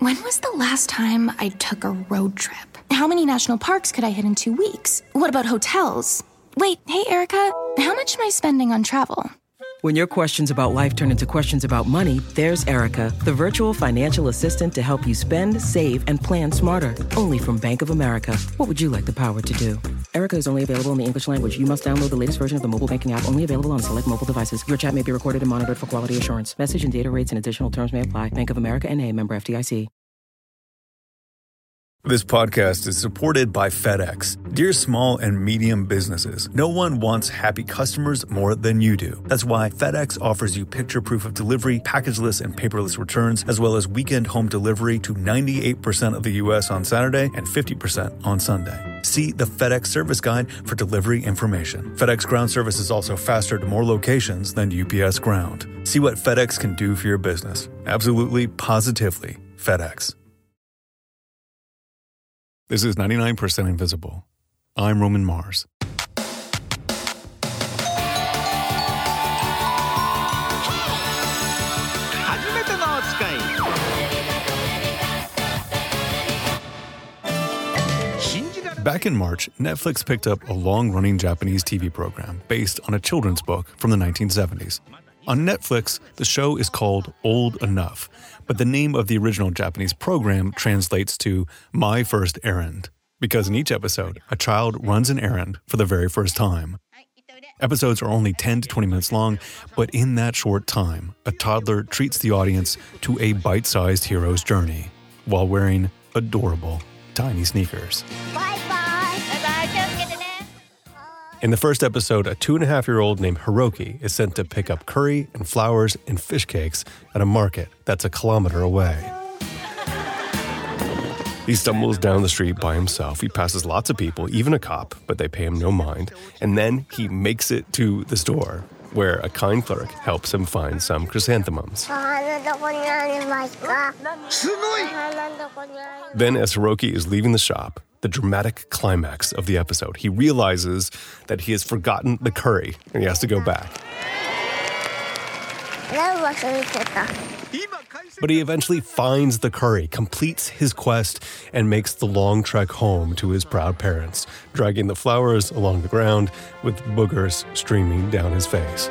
When was the last time I took a road trip? How many national parks could I hit in 2 weeks? What about hotels? Wait, hey, Erica, how much am I spending on travel? When your questions about life turn into questions about money, there's Erica, the virtual financial assistant to help you spend, save, and plan smarter. Only from Bank of America. What would you like the power to do? Erica is only available in the English language. You must download the latest version of the mobile banking app, only available on select mobile devices. Your chat may be recorded and monitored for quality assurance. Message and data rates and additional terms may apply. Bank of America N.A., member FDIC. This podcast is supported by FedEx. Dear small and medium businesses, no one wants happy customers more than you do. That's why FedEx offers you picture proof of delivery, packageless and paperless returns, as well as weekend home delivery to 98% of the U.S. on Saturday and 50% on Sunday. See the FedEx service guide for delivery information. FedEx Ground service is also faster to more locations than UPS Ground. See what FedEx can do for your business. Absolutely, positively, FedEx. This is 99% Invisible. I'm Roman Mars. Back in March, Netflix picked up a long-running Japanese TV program based on a children's book from the 1970s. On Netflix, the show is called Old Enough, but the name of the original Japanese program translates to My First Errand, because in each episode, a child runs an errand for the very first time. Episodes are only 10 to 20 minutes long, but in that short time, a toddler treats the audience to a bite-sized hero's journey while wearing adorable tiny sneakers. In the first episode, a 2.5-year-old named Hiroki is sent to pick up curry and flowers and fish cakes at a market that's a kilometer away. He stumbles down the street by himself. He passes lots of people, even a cop, but they pay him no mind. And then he makes it to the store, where a kind clerk helps him find some chrysanthemums. Then, as Hiroki is leaving the shop, the dramatic climax of the episode, he realizes that he has forgotten the curry and he has to go back. But he eventually finds the curry, completes his quest, and makes the long trek home to his proud parents, dragging the flowers along the ground with boogers streaming down his face.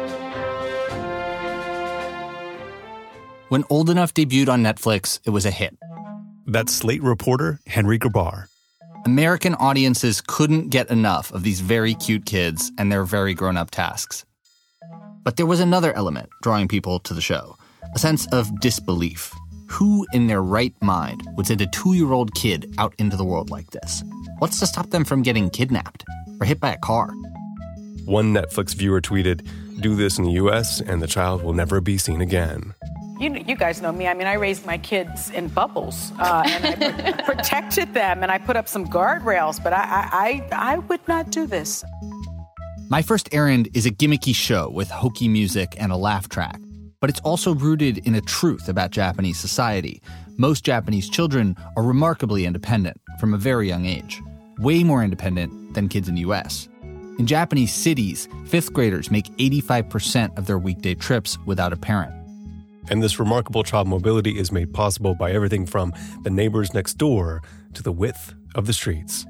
When Old Enough debuted on Netflix, it was a hit. That's Slate reporter Henry Grabar. American audiences couldn't get enough of these very cute kids and their very grown-up tasks. But there was another element drawing people to the show, a sense of disbelief. Who in their right mind would send a 2-year-old kid out into the world like this? What's to stop them from getting kidnapped or hit by a car? One Netflix viewer tweeted, "Do this in the U.S. and the child will never be seen again." You guys know me. I mean, I raised my kids in bubbles, and I protected them, and I put up some guardrails, but I would not do this. My First Errand is a gimmicky show with hokey music and a laugh track, but it's also rooted in a truth about Japanese society. Most Japanese children are remarkably independent from a very young age, way more independent than kids in the U.S. In Japanese cities, 5th graders make 85% of their weekday trips without a parent. And this remarkable child mobility is made possible by everything from the neighbors next door to the width of the streets.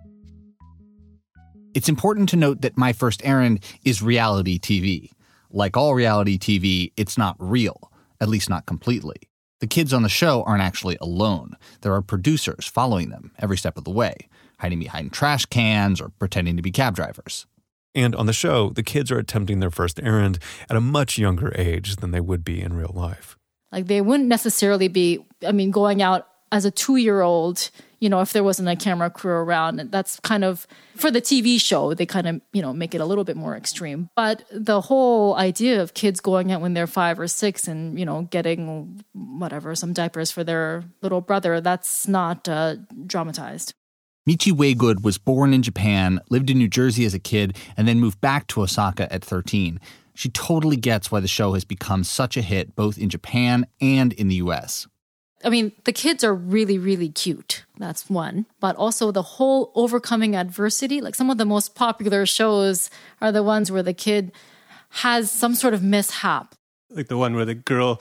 It's important to note that My First Errand is reality TV. Like all reality TV, it's not real, at least not completely. The kids on the show aren't actually alone. There are producers following them every step of the way, hiding behind trash cans or pretending to be cab drivers. And on the show, the kids are attempting their first errand at a much younger age than they would be in real life. Like, they wouldn't necessarily be, going out as a 2-year-old, if there wasn't a camera crew around. And that's kind of, for the TV show, they kind of, make it a little bit more extreme. But the whole idea of kids going out when they're 5 or 6 and, getting some diapers for their little brother, that's not dramatized. Michi Waygood was born in Japan, lived in New Jersey as a kid, and then moved back to Osaka at 13. She totally gets why the show has become such a hit both in Japan and in the U.S. The kids are really, really cute. That's one. But also the whole overcoming adversity, like some of the most popular shows are the ones where the kid has some sort of mishap. Like the one where the girl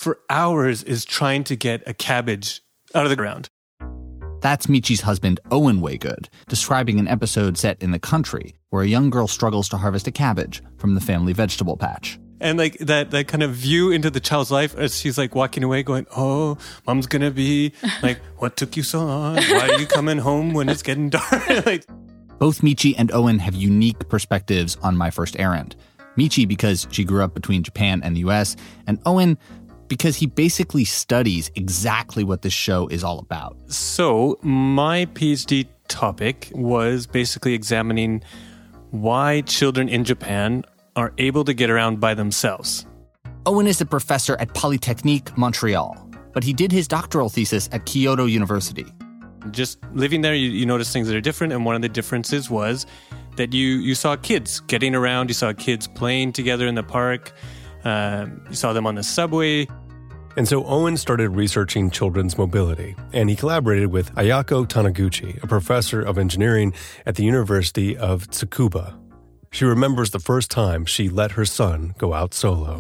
for hours is trying to get a cabbage out of the ground. That's Michi's husband, Owen Waygood, describing an episode set in the country where a young girl struggles to harvest a cabbage from the family vegetable patch. And like that kind of view into the child's life as she's like walking away going, oh, mom's going to be like, what took you so long? Why are you coming home when it's getting dark? Like, both Michi and Owen have unique perspectives on My First Errand. Michi because she grew up between Japan and the US, and Owen because he basically studies exactly what this show is all about. So my PhD topic was basically examining why children in Japan are able to get around by themselves. Owen is a professor at Polytechnique Montreal, but he did his doctoral thesis at Kyoto University. Just living there, you notice things that are different, and one of the differences was that you saw kids getting around, you saw kids playing together in the park, you saw them on the subway. And so Owen started researching children's mobility, and he collaborated with Ayako Taniguchi, a professor of engineering at the University of Tsukuba. She remembers the first time she let her son go out solo.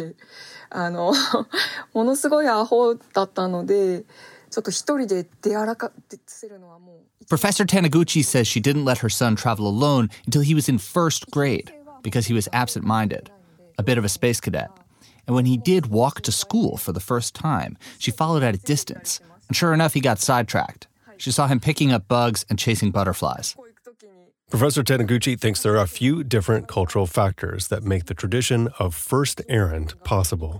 ものすごいアホだったので、ちょっと一人で出歩かせるのはもう。 Professor Taniguchi says she didn't let her son travel alone until he was in first grade because he was absent-minded, a bit of a space cadet. And when he did walk to school for the first time, she followed at a distance. And sure enough, he got sidetracked. She saw him picking up bugs and chasing butterflies. Professor Taniguchi thinks there are a few different cultural factors that make the tradition of first errand possible.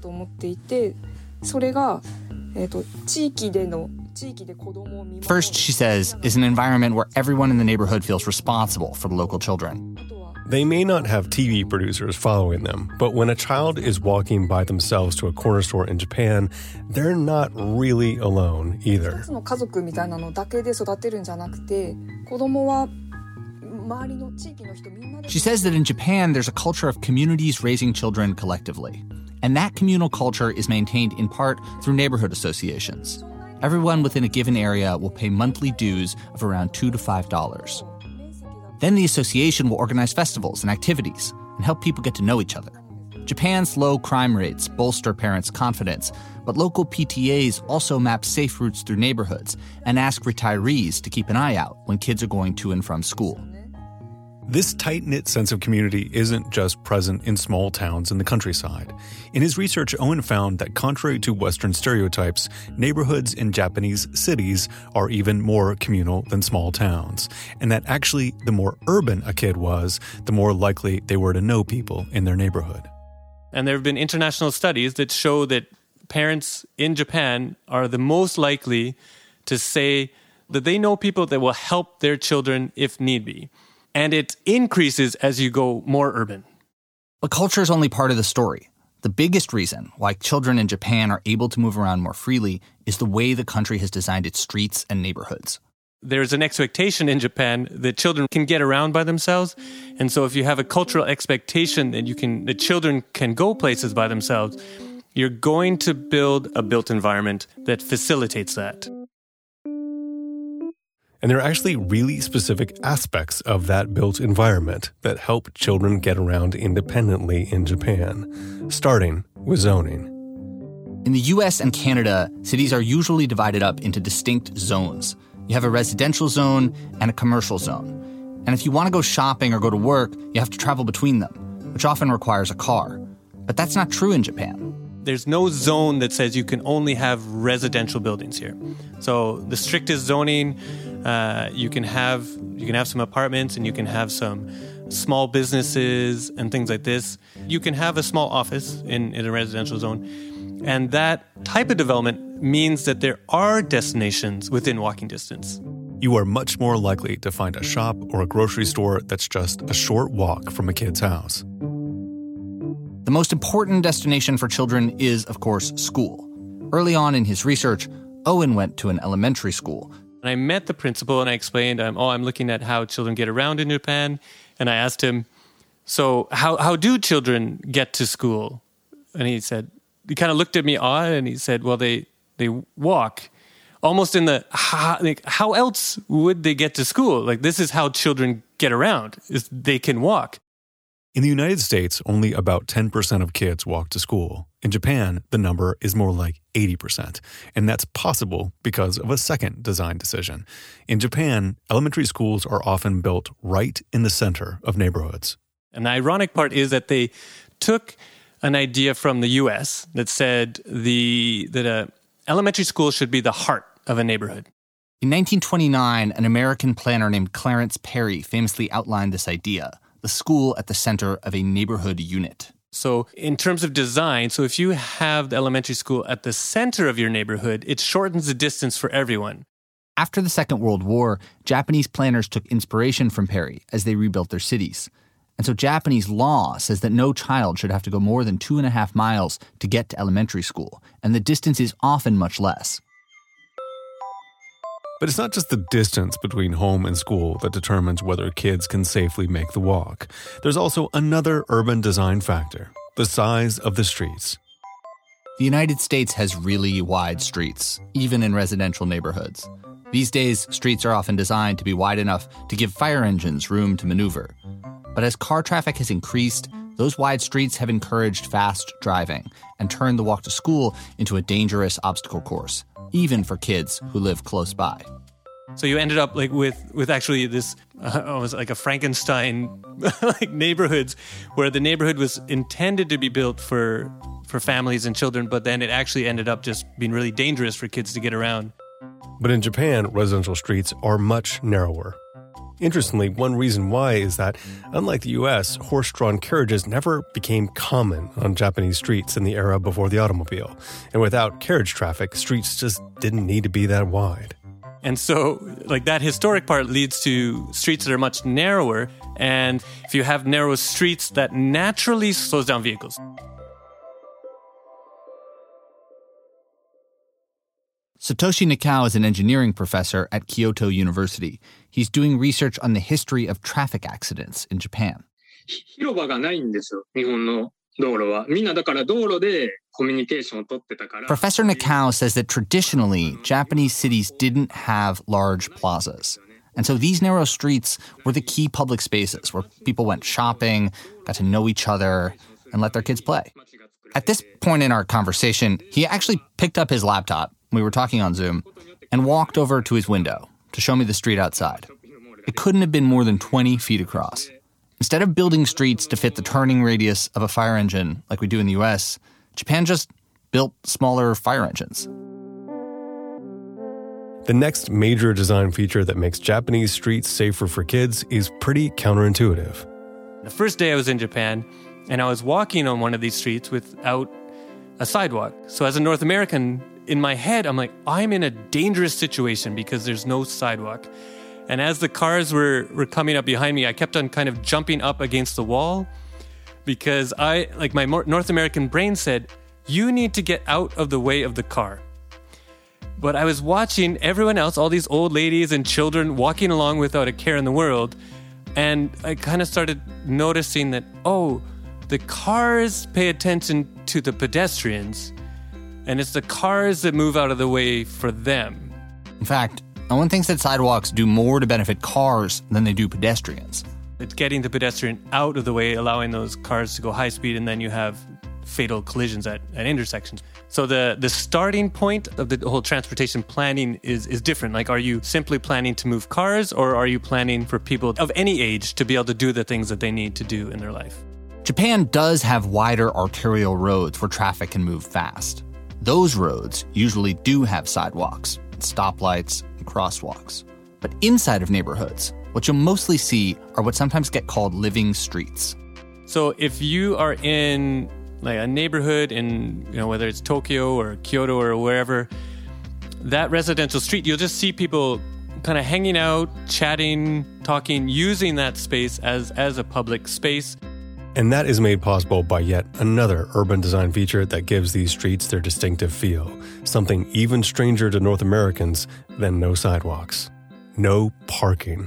First, she says, is an environment where everyone in the neighborhood feels responsible for the local children. They may not have TV producers following them, but when a child is walking by themselves to a corner store in Japan, they're not really alone either. She says that in Japan, there's a culture of communities raising children collectively. And that communal culture is maintained in part through neighborhood associations. Everyone within a given area will pay monthly dues of around $2 to $5. Then the association will organize festivals and activities and help people get to know each other. Japan's low crime rates bolster parents' confidence, but local PTAs also map safe routes through neighborhoods and ask retirees to keep an eye out when kids are going to and from school. This tight-knit sense of community isn't just present in small towns in the countryside. In his research, Owen found that contrary to Western stereotypes, neighborhoods in Japanese cities are even more communal than small towns, and that actually the more urban a kid was, the more likely they were to know people in their neighborhood. And there have been international studies that show that parents in Japan are the most likely to say that they know people that will help their children if need be. And it increases as you go more urban. But culture is only part of the story. The biggest reason why children in Japan are able to move around more freely is the way the country has designed its streets and neighborhoods. There's an expectation in Japan that children can get around by themselves. And so if you have a cultural expectation that the children can go places by themselves, you're going to build a built environment that facilitates that. And there are actually really specific aspects of that built environment that help children get around independently in Japan, starting with zoning. In the US and Canada, cities are usually divided up into distinct zones. You have a residential zone and a commercial zone. And if you want to go shopping or go to work, you have to travel between them, which often requires a car. But that's not true in Japan. There's no zone that says you can only have residential buildings here. So the strictest zoning, you can have some apartments and you can have some small businesses and things like this. You can have a small office in a residential zone. And that type of development means that there are destinations within walking distance. You are much more likely to find a shop or a grocery store that's just a short walk from a kid's house. The most important destination for children is, of course, school. Early on in his research, Owen went to an elementary school. And I met the principal and I explained, I'm looking at how children get around in Japan. And I asked him, so how do children get to school? And he kind of looked at me odd and he said, well, they walk. Almost in the, how else would they get to school? Like, this is how children get around, is they can walk. In the United States, only about 10% of kids walk to school. In Japan, the number is more like 80%, and that's possible because of a second design decision. In Japan, elementary schools are often built right in the center of neighborhoods. And the ironic part is that they took an idea from the US that said that an elementary school should be the heart of a neighborhood. In 1929, an American planner named Clarence Perry famously outlined this idea: the school at the center of a neighborhood unit. So in terms of design, so if you have the elementary school at the center of your neighborhood, it shortens the distance for everyone. After the Second World War, Japanese planners took inspiration from Perry as they rebuilt their cities. And so Japanese law says that no child should have to go more than 2.5 miles to get to elementary school, and the distance is often much less. But it's not just the distance between home and school that determines whether kids can safely make the walk. There's also another urban design factor: the size of the streets. The United States has really wide streets, even in residential neighborhoods. These days, streets are often designed to be wide enough to give fire engines room to maneuver. But as car traffic has increased, those wide streets have encouraged fast driving and turned the walk to school into a dangerous obstacle course, even for kids who live close by. So you ended up like with actually this almost like a Frankenstein like neighborhoods, where the neighborhood was intended to be built for families and children, but then it actually ended up just being really dangerous for kids to get around. But in Japan, residential streets are much narrower. Interestingly, one reason why is that, unlike the US, horse-drawn carriages never became common on Japanese streets in the era before the automobile. And without carriage traffic, streets just didn't need to be that wide. And so, like, that historic part leads to streets that are much narrower. And if you have narrow streets, that naturally slows down vehicles. Satoshi Nakao is an engineering professor at Kyoto University. He's doing research on the history of traffic accidents in Japan. Professor Nakao says that traditionally, Japanese cities didn't have large plazas. And so these narrow streets were the key public spaces where people went shopping, got to know each other, and let their kids play. At this point in our conversation, he actually picked up his laptop, we were talking on Zoom, and walked over to his window to show me the street outside. It couldn't have been more than 20 feet across. Instead of building streets to fit the turning radius of a fire engine like we do in the US, Japan just built smaller fire engines. The next major design feature that makes Japanese streets safer for kids is pretty counterintuitive. The first day I was in Japan, and I was walking on one of these streets without a sidewalk. So as a North American, in my head, I'm like, I'm in a dangerous situation because there's no sidewalk. And as the cars were coming up behind me, I kept on kind of jumping up against the wall because my North American brain said, you need to get out of the way of the car. But I was watching everyone else, all these old ladies and children walking along without a care in the world. And I kind of started noticing that, the cars pay attention to the pedestrians, and it's the cars that move out of the way for them. In fact, no one thinks that sidewalks do more to benefit cars than they do pedestrians. It's getting the pedestrian out of the way, allowing those cars to go high speed, and then you have fatal collisions at intersections. So the starting point of the whole transportation planning is different. Like, are you simply planning to move cars, or are you planning for people of any age to be able to do the things that they need to do in their life? Japan does have wider arterial roads where traffic can move fast. Those roads usually do have sidewalks, stoplights, and crosswalks. But inside of neighborhoods, what you'll mostly see are what sometimes get called living streets. So if you are in like a neighborhood in, whether it's Tokyo or Kyoto or wherever, that residential street, you'll just see people kind of hanging out, chatting, talking, using that space as a public space. And that is made possible by yet another urban design feature that gives these streets their distinctive feel, something even stranger to North Americans than no sidewalks. No parking.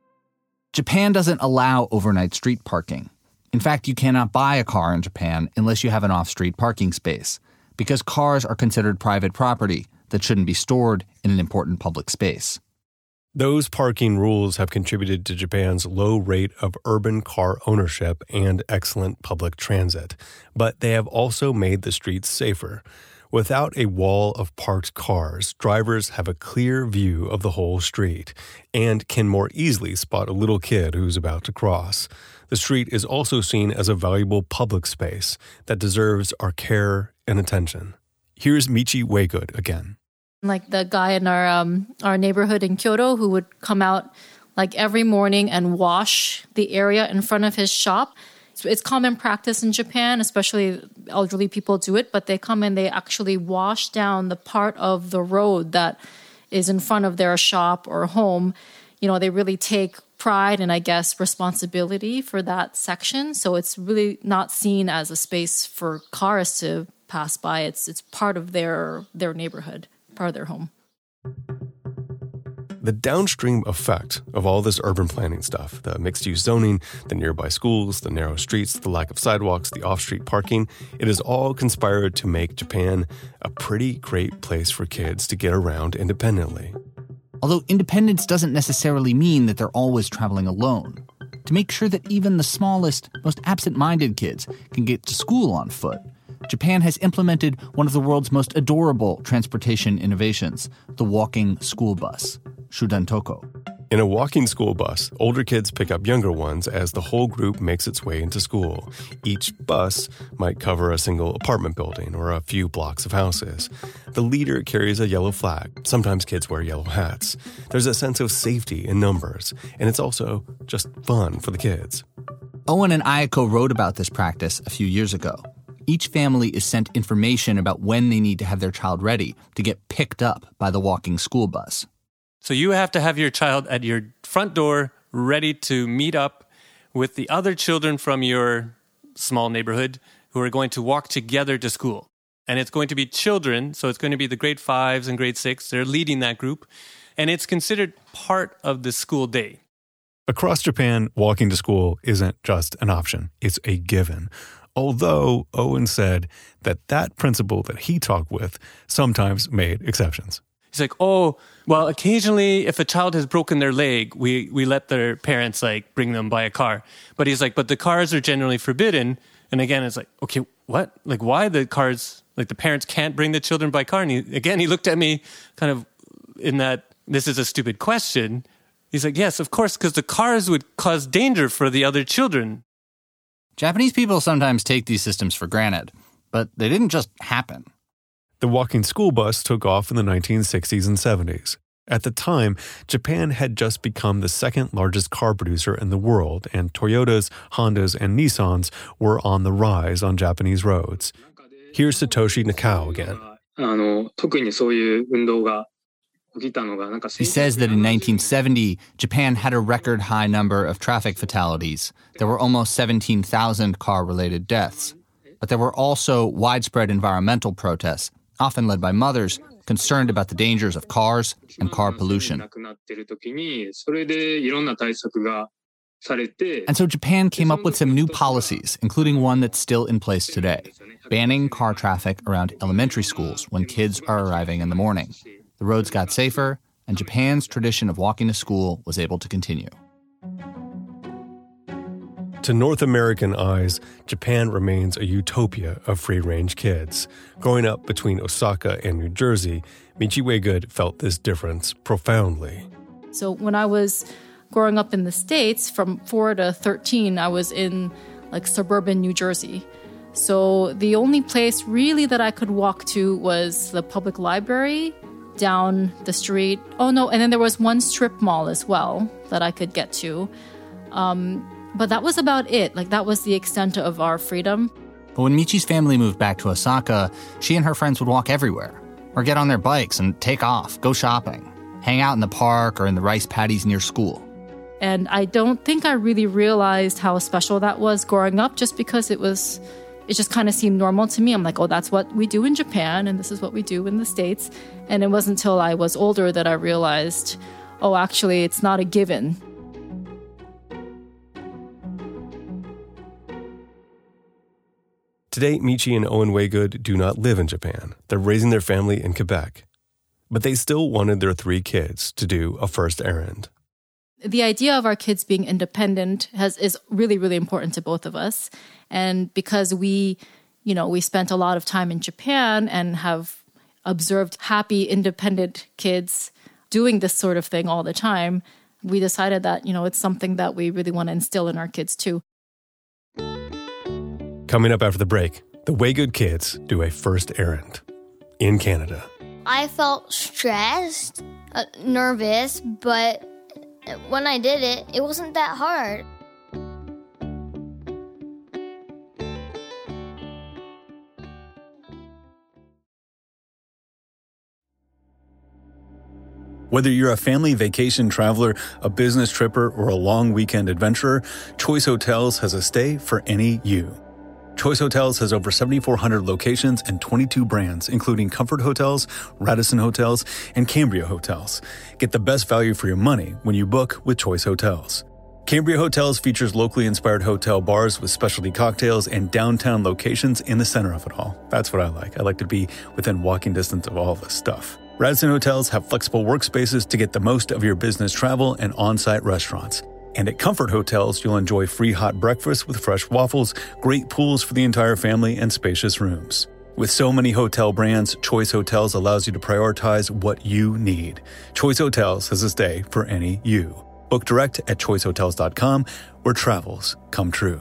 Japan doesn't allow overnight street parking. In fact, you cannot buy a car in Japan unless you have an off-street parking space, because cars are considered private property that shouldn't be stored in an important public space. Those parking rules have contributed to Japan's low rate of urban car ownership and excellent public transit, but they have also made the streets safer. Without a wall of parked cars, drivers have a clear view of the whole street and can more easily spot a little kid who's about to cross. The street is also seen as a valuable public space that deserves our care and attention. Here's Michi Waygood again. Like the guy in our neighborhood in Kyoto who would come out like every morning and wash the area in front of his shop. It's common practice in Japan, especially elderly people do it, but they come and they actually wash down the part of the road that is in front of their shop or home. You know, they really take pride and I guess responsibility for that section. So it's really not seen as a space for cars to pass by. It's part of their neighborhood, part of their home. The downstream effect of all this urban planning stuff, the mixed-use zoning, the nearby schools, the narrow streets, the lack of sidewalks, the off-street parking, it has all conspired to make Japan a pretty great place for kids to get around independently. Although independence doesn't necessarily mean that they're always traveling alone. To make sure that even the smallest, most absent-minded kids can get to school on foot, Japan has implemented one of the world's most adorable transportation innovations, the walking school bus, Shudantoko. In a walking school bus, older kids pick up younger ones as the whole group makes its way into school. Each bus might cover a single apartment building or a few blocks of houses. The leader carries a yellow flag. Sometimes kids wear yellow hats. There's a sense of safety in numbers, and it's also just fun for the kids. Owen and Ayako wrote about this practice a few years ago. Each family is sent information about when they need to have their child ready to get picked up by the walking school bus. So you have to have your child at your front door ready to meet up with the other children from your small neighborhood who are going to walk together to school. And it's going to be children, so it's going to be the grade 5s and grade 6. They're leading that group. And it's considered part of the school day. Across Japan, walking to school isn't just an option. It's a given. Although Owen said that principal that he talked with sometimes made exceptions. He's like, oh, well, occasionally if a child has broken their leg, we let their parents like bring them by a car. But he's like, but the cars are generally forbidden. And again, it's like, okay, what? Like why the cars, like the parents can't bring the children by car? And he looked at me kind of in that, this is a stupid question. He's like, yes, of course, because the cars would cause danger for the other children. Japanese people sometimes take these systems for granted, but they didn't just happen. The walking school bus took off in the 1960s and 70s. At the time, Japan had just become the second largest car producer in the world, and Toyotas, Hondas, and Nissans were on the rise on Japanese roads. Here's Satoshi Nakao again. He says that in 1970, Japan had a record high number of traffic fatalities. There were almost 17,000 car-related deaths. But there were also widespread environmental protests, often led by mothers, concerned about the dangers of cars and car pollution. And so Japan came up with some new policies, including one that's still in place today, banning car traffic around elementary schools when kids are arriving in the morning. The roads got safer, and Japan's tradition of walking to school was able to continue. To North American eyes, Japan remains a utopia of free-range kids. Growing up between Osaka and New Jersey, Michi Waygood felt this difference profoundly. So when I was growing up in the States, from 4 to 13, I was in like suburban New Jersey. So the only place really that I could walk to was the public library down the street. Oh no, and then there was one strip mall as well that I could get to. But that was about it. Like that was the extent of our freedom. But when Michi's family moved back to Osaka, she and her friends would walk everywhere, or get on their bikes and take off, go shopping, hang out in the park or in the rice paddies near school. And I don't think I really realized how special that was growing up, just because it just kind of seemed normal to me. I'm like, oh, that's what we do in Japan, and this is what we do in the States. And it wasn't until I was older that I realized, oh, actually, it's not a given. Today, Michi and Owen Waygood do not live in Japan. They're raising their family in Quebec. but they still wanted their 3 kids to do a first errand. The idea of our kids being independent is really, really important to both of us. And because we spent a lot of time in Japan and have observed happy, independent kids doing this sort of thing all the time, we decided that, it's something that we really want to instill in our kids too. Coming up after the break, the way good kids do a first errand in Canada. I felt stressed, nervous, but when I did it, it wasn't that hard. Whether you're a family vacation traveler, a business tripper, or a long weekend adventurer, Choice Hotels has a stay for any you. Choice Hotels has over 7,400 locations and 22 brands, including Comfort Hotels, Radisson Hotels, and Cambria Hotels. Get the best value for your money when you book with Choice Hotels. Cambria Hotels features locally inspired hotel bars with specialty cocktails and downtown locations in the center of it all. That's what I like. I like to be within walking distance of all this stuff. Radisson Hotels have flexible workspaces to get the most of your business travel and on-site restaurants. And at Comfort Hotels, you'll enjoy free hot breakfast with fresh waffles, great pools for the entire family, and spacious rooms. With so many hotel brands, Choice Hotels allows you to prioritize what you need. Choice Hotels has a stay for any you. Book direct at choicehotels.com, where travels come true.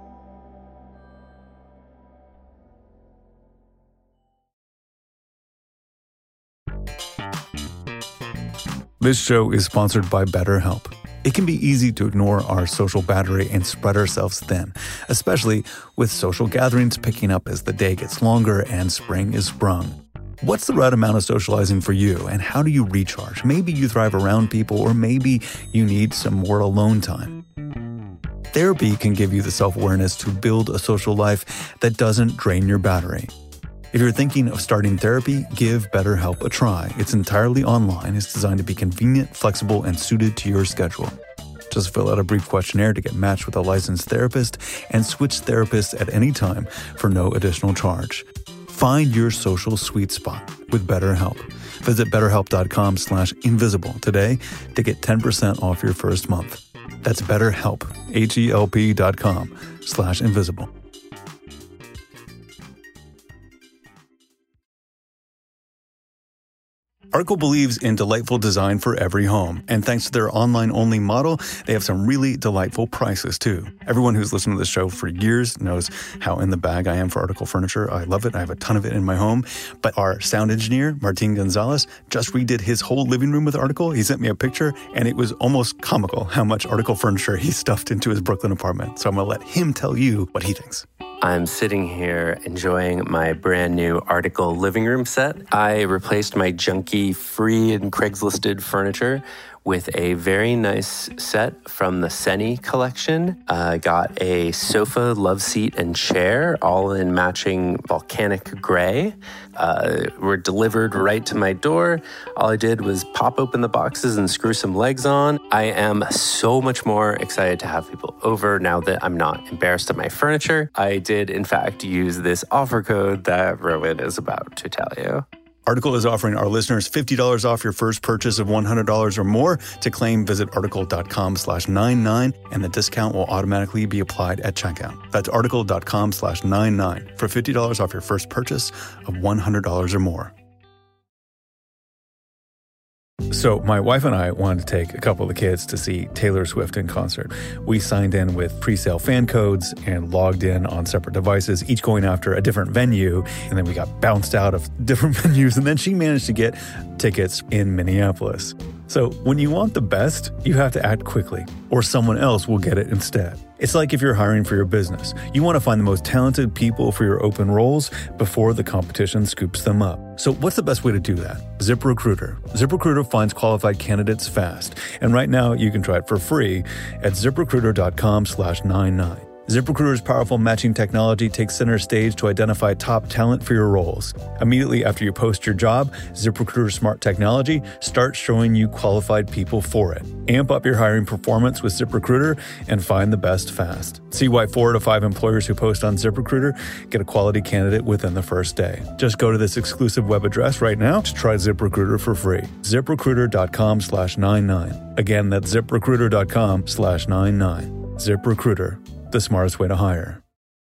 This show is sponsored by BetterHelp. It can be easy to ignore our social battery and spread ourselves thin, especially with social gatherings picking up as the day gets longer and spring is sprung. What's the right amount of socializing for you, and how do you recharge? Maybe you thrive around people, or maybe you need some more alone time. Therapy can give you the self-awareness to build a social life that doesn't drain your battery. If you're thinking of starting therapy, give BetterHelp a try. It's entirely online. It's designed to be convenient, flexible, and suited to your schedule. Just fill out a brief questionnaire to get matched with a licensed therapist and switch therapists at any time for no additional charge. Find your social sweet spot with BetterHelp. Visit BetterHelp.com/invisible today to get 10% off your first month. That's BetterHelp, HELP.com/invisible. Article believes in delightful design for every home, and thanks to their online-only model, they have some really delightful prices, too. Everyone who's listened to this show for years knows how in the bag I am for Article furniture. I love it. I have a ton of it in my home. But our sound engineer, Martin Gonzalez, just redid his whole living room with Article. He sent me a picture, and it was almost comical how much Article furniture he stuffed into his Brooklyn apartment. So I'm going to let him tell you what he thinks. I'm sitting here enjoying my brand new Article living room set. I replaced my junky free and Craigslisted furniture with a very nice set from the Seni collection. Got a sofa, love seat, and chair, all in matching volcanic gray. Were delivered right to my door. All I did was pop open the boxes and screw some legs on. I am so much more excited to have people over now that I'm not embarrassed of my furniture. I did, in fact, use this offer code that Rowan is about to tell you. Article is offering our listeners $50 off your first purchase of $100 or more. To claim, visit article.com/99, and the discount will automatically be applied at checkout. That's article.com/99 for $50 off your first purchase of $100 or more. So my wife and I wanted to take a couple of the kids to see Taylor Swift in concert. We signed in with pre-sale fan codes and logged in on separate devices, each going after a different venue. And then we got bounced out of different venues. And then she managed to get tickets in Minneapolis. So when you want the best, you have to act quickly, or someone else will get it instead. It's like if you're hiring for your business. You want to find the most talented people for your open roles before the competition scoops them up. So what's the best way to do that? ZipRecruiter. ZipRecruiter finds qualified candidates fast. And right now you can try it for free at ZipRecruiter.com/99. ZipRecruiter's powerful matching technology takes center stage to identify top talent for your roles. Immediately after you post your job, ZipRecruiter's smart technology starts showing you qualified people for it. Amp up your hiring performance with ZipRecruiter and find the best fast. See why 4 out of 5 employers who post on ZipRecruiter get a quality candidate within the first day. Just go to this exclusive web address right now to try ZipRecruiter for free. ZipRecruiter.com/99. Again, that's ZipRecruiter.com/99. ZipRecruiter, the smartest way to hire.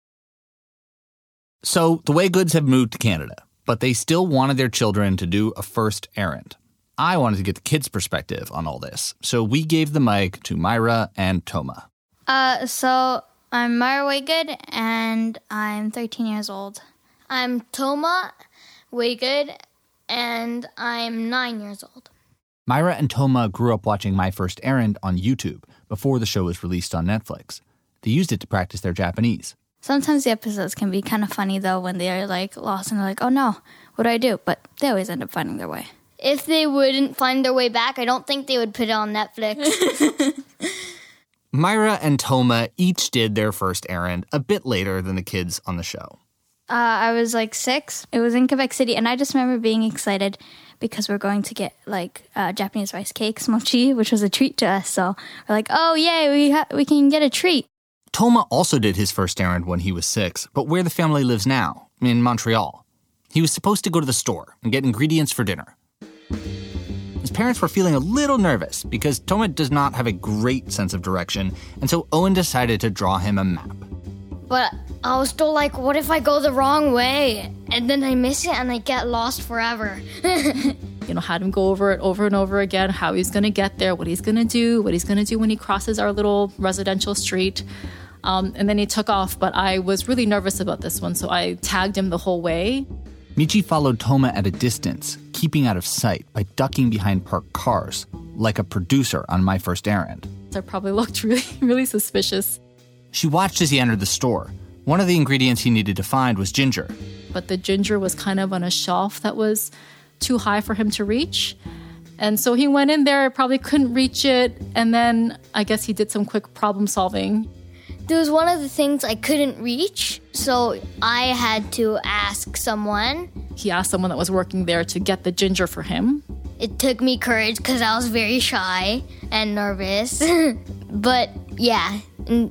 So the Waygoods have moved to Canada, but they still wanted their children to do a first errand. I wanted to get the kids' perspective on all this, so we gave the mic to Myra and Toma. So I'm Myra Waygood, and I'm 13 years old. I'm Toma Waygood, and I'm 9 years old. Myra and Toma grew up watching My First Errand on YouTube before the show was released on Netflix. They used it to practice their Japanese. Sometimes the episodes can be kind of funny, though, when they're, lost and they're like, oh, no, what do I do? But they always end up finding their way. If they wouldn't find their way back, I don't think they would put it on Netflix. Myra and Toma each did their first errand a bit later than the kids on the show. I was 6. It was in Quebec City, and I just remember being excited because we're going to get Japanese rice cakes, mochi, which was a treat to us. So we're like, oh, yay, we can get a treat. Toma also did his first errand when he was 6, but where the family lives now, in Montreal. He was supposed to go to the store and get ingredients for dinner. His parents were feeling a little nervous because Toma does not have a great sense of direction, and so Owen decided to draw him a map. But I was still like, what if I go the wrong way? And then I miss it and I get lost forever. Had him go over it over and over again, how he's going to get there, what he's going to do when he crosses our little residential street. And then he took off, but I was really nervous about this one, so I tagged him the whole way. Michi followed Toma at a distance, keeping out of sight by ducking behind parked cars, like a producer on My First Errand. I probably looked really, really suspicious. She watched as he entered the store. One of the ingredients he needed to find was ginger. But the ginger was kind of on a shelf that was too high for him to reach. And so he went in there, probably couldn't reach it, and then I guess he did some quick problem solving. There was one of the things I couldn't reach, so I had to ask someone. He asked someone that was working there to get the ginger for him. It took me courage because I was very shy and nervous. But yeah,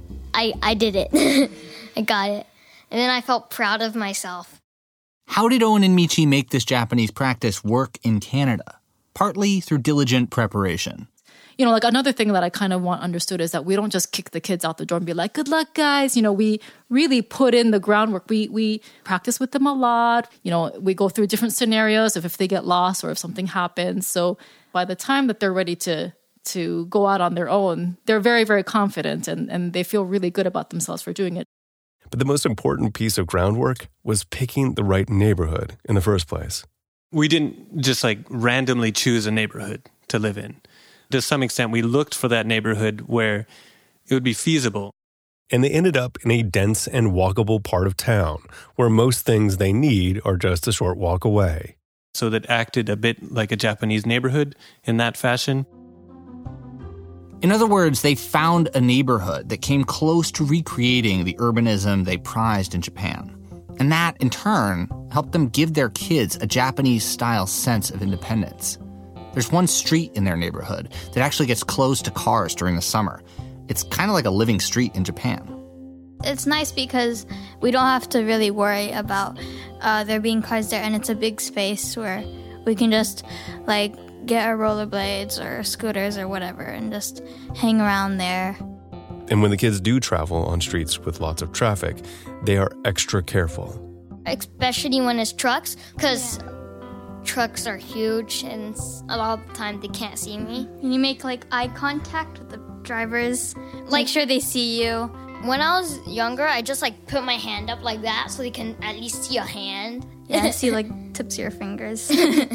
I did it. I got it. And then I felt proud of myself. How did Owen and Michi make this Japanese practice work in Canada? Partly through diligent preparation. Another thing that I kind of want understood is that we don't just kick the kids out the door and be like, good luck, guys. We really put in the groundwork. We practice with them a lot. We go through different scenarios if they get lost or if something happens. So by the time that they're ready to go out on their own, they're very, very confident and they feel really good about themselves for doing it. But the most important piece of groundwork was picking the right neighborhood in the first place. We didn't just randomly choose a neighborhood to live in. To some extent, we looked for that neighborhood where it would be feasible. And they ended up in a dense and walkable part of town where most things they need are just a short walk away. So that acted a bit like a Japanese neighborhood in that fashion. In other words, they found a neighborhood that came close to recreating the urbanism they prized in Japan. And that, in turn, helped them give their kids a Japanese-style sense of independence. There's one street in their neighborhood that actually gets closed to cars during the summer. It's kind of like a living street in Japan. It's nice because we don't have to really worry about there being cars there, and it's a big space where we can just, get our rollerblades or scooters or whatever and just hang around there. And when the kids do travel on streets with lots of traffic, they are extra careful. Especially when it's trucks, because trucks are huge and a lot of the time they can't see me. And you make eye contact with the drivers, make sure they see you. When I was younger, I just put my hand up like that so they can at least see a hand. Yeah, I see tips of your fingers.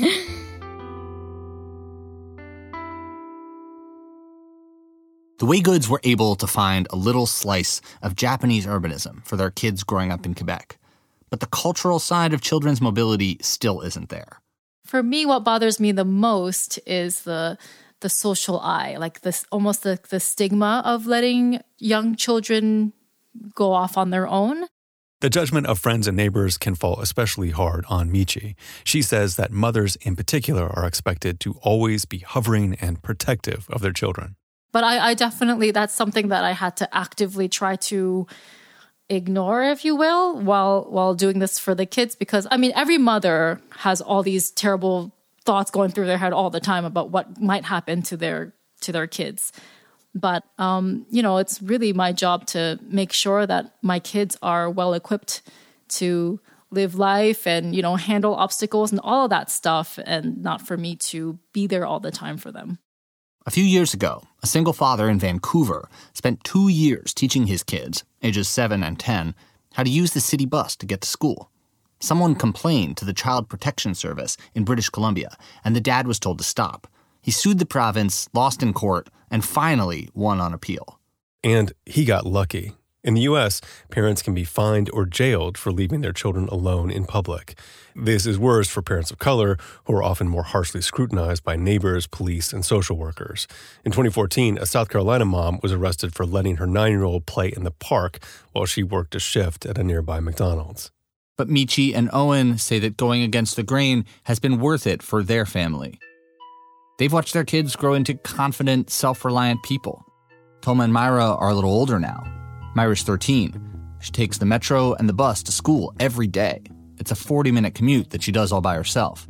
The Waygoods were able to find a little slice of Japanese urbanism for their kids growing up in Quebec. But the cultural side of children's mobility still isn't there. For me, what bothers me the most is the social eye, almost the stigma of letting young children go off on their own. The judgment of friends and neighbors can fall especially hard on Michi. She says that mothers in particular are expected to always be hovering and protective of their children. But I definitely, that's something that I had to actively try to ignore, if you will, while doing this for the kids. Because, I mean, every mother has all these terrible thoughts going through their head all the time about what might happen to their kids. But, it's really my job to make sure that my kids are well equipped to live life and, handle obstacles and all of that stuff, and not for me to be there all the time for them. A few years ago, a single father in Vancouver spent 2 years teaching his kids, ages 7 and 10, how to use the city bus to get to school. Someone complained to the Child Protection Service in British Columbia, and the dad was told to stop. He sued the province, lost in court, and finally won on appeal. And he got lucky. In the U.S., parents can be fined or jailed for leaving their children alone in public. This is worse for parents of color, who are often more harshly scrutinized by neighbors, police, and social workers. In 2014, a South Carolina mom was arrested for letting her 9-year-old play in the park while she worked a shift at a nearby McDonald's. But Michi and Owen say that going against the grain has been worth it for their family. They've watched their kids grow into confident, self-reliant people. Toma and Myra are a little older now. Myra's 13. She takes the metro and the bus to school every day. It's a 40-minute commute that she does all by herself.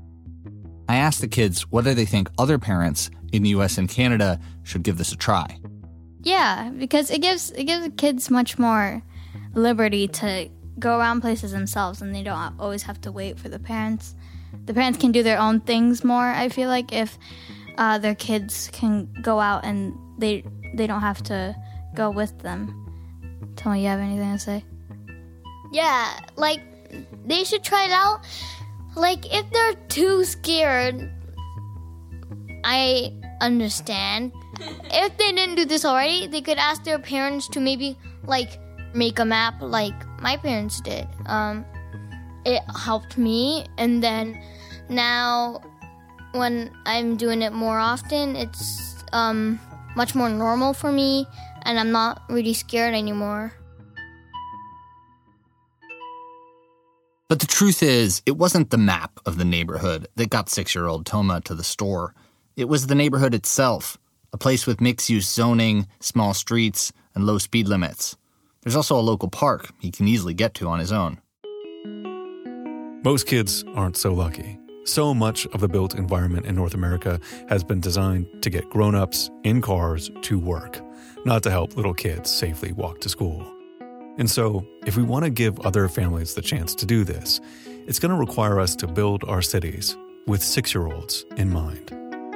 I asked the kids whether they think other parents in the U.S. and Canada should give this a try. Yeah, because it gives the kids much more liberty to go around places themselves, and they don't always have to wait for the parents. The parents can do their own things more, I feel like, if their kids can go out and they don't have to go with them. Tell me, you have anything to say? Yeah, they should try it out. If they're too scared, I understand. If they didn't do this already, they could ask their parents to maybe, make a map like my parents did. It helped me, and then now when I'm doing it more often, it's much more normal for me, and I'm not really scared anymore. But the truth is, it wasn't the map of the neighborhood that got 6-year-old Toma to the store. It was the neighborhood itself, a place with mixed-use zoning, small streets, and low speed limits. There's also a local park he can easily get to on his own. Most kids aren't so lucky. So much of the built environment in North America has been designed to get grown-ups in cars to work, not to help little kids safely walk to school. And so, if we want to give other families the chance to do this, it's going to require us to build our cities with 6-year-olds in mind.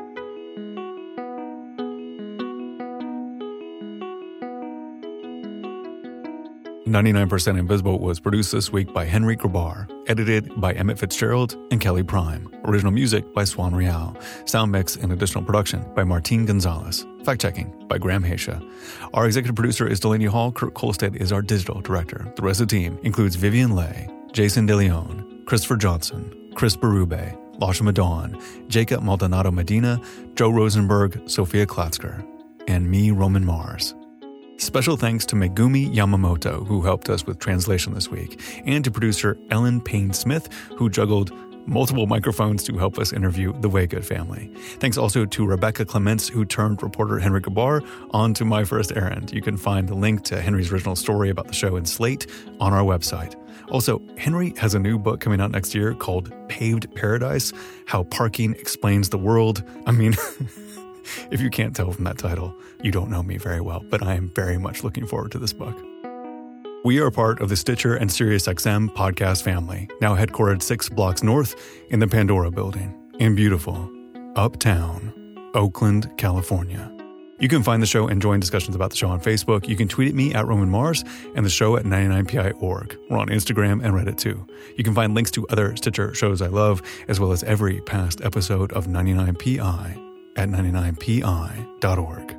"99% Invisible" was produced this week by Henry Grabar, edited by Emmett Fitzgerald and Kelly Prime. Original music by Swan Real. Sound mix and additional production by Martin Gonzalez. Fact-checking by Graham Haisha. Our executive producer is Delaney Hall. Kurt Kolstad is our digital director. The rest of the team includes Vivian Leigh, Jason DeLeon, Christopher Johnson, Chris Berube, Lasha Madon, Jacob Maldonado Medina, Joe Rosenberg, Sophia Klatzker, and me, Roman Mars. Special thanks to Megumi Yamamoto, who helped us with translation this week, and to producer Ellen Payne-Smith, who juggled multiple microphones to help us interview the Waygood family. Thanks also to Rebecca Clements, who turned reporter Henry Grabar onto My First Errand. You can find the link to Henry's original story about the show in Slate on our website. Also, Henry has a new book coming out next year called Paved Paradise: How Parking Explains the World. I mean, if you can't tell from that title, you don't know me very well, but I am very much looking forward to this book. We are part of the Stitcher and SiriusXM podcast family, now headquartered 6 blocks north in the Pandora building in beautiful Uptown, Oakland, California. You can find the show and join discussions about the show on Facebook. You can tweet at me at Roman Mars and the show at 99pi.org. We're on Instagram and Reddit too. You can find links to other Stitcher shows I love, as well as every past episode of 99pi at 99pi.org.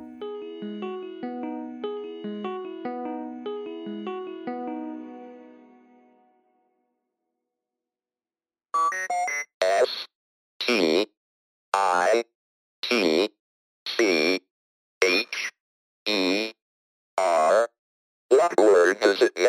STITCHER. What word? because